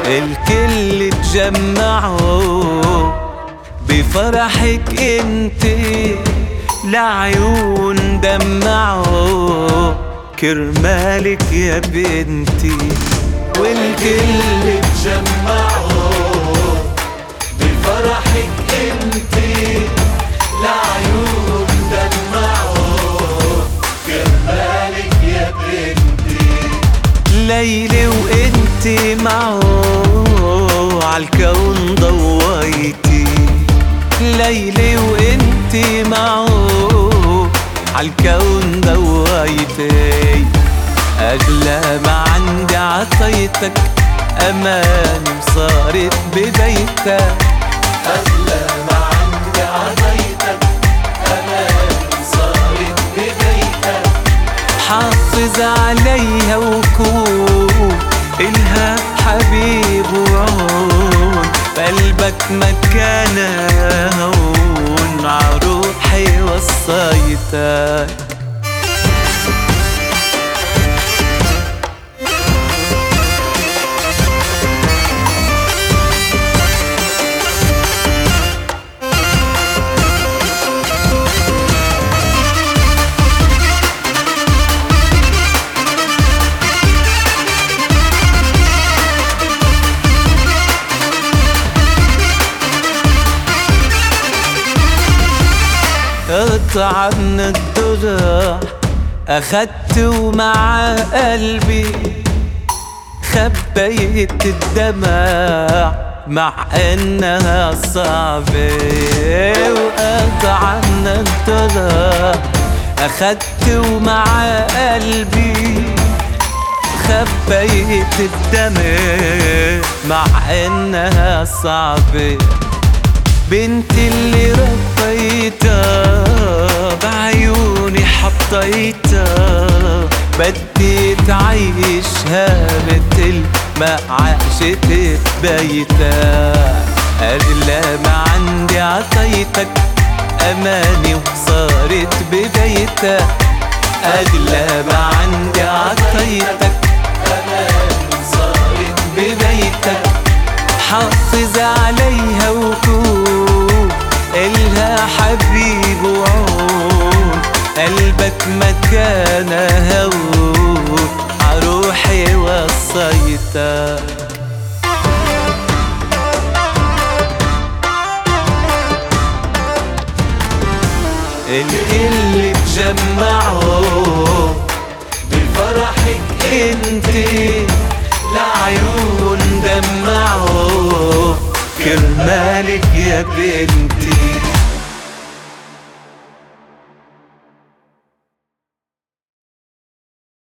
الكل اتجمعوا بفرحك انتي، لعيون دمعوا كرمالك يا بنتي. والكل اتجمعوا بفرحك انتي، لعيون دمعوا كرمالك يا بنتي. ليلي وانتي معه عالكون ضويتي، ليلي وانتي معه عالكون ضويتي. أغلى ما عندي عطيتك، أمان صارت ببيتك. أغلى ما عندي عطيتك، أمان صارت ببيتك. حافظ عليها وكون إلها حبيب وعون، بقلبك مكانها هون، عروحي وصيتك. قطعنا الضلع أخدت ومع قلبي، خبيت الدمع مع إنها صعبة. وقطعنا الضلع أخدت ومع قلبي، خبيت الدمع مع إنها صعبة. بنتي اللي ربيتها بعيوني حطيتها، بدي تعيشها متل ما عاشت ببيتها. أغلى ما عندي عطيتك، أماني وصارت ببيتك. أغلى ما عندي عطيتك، أماني وصارت ببيتك. حافظ عليها وكون إلها حبيب وعون، قلبك مكانها هون، عروحي وصيتك. الكل اتجمعوا بفرحك انتي، لعيون دمعوا كرمالك يا بنتي.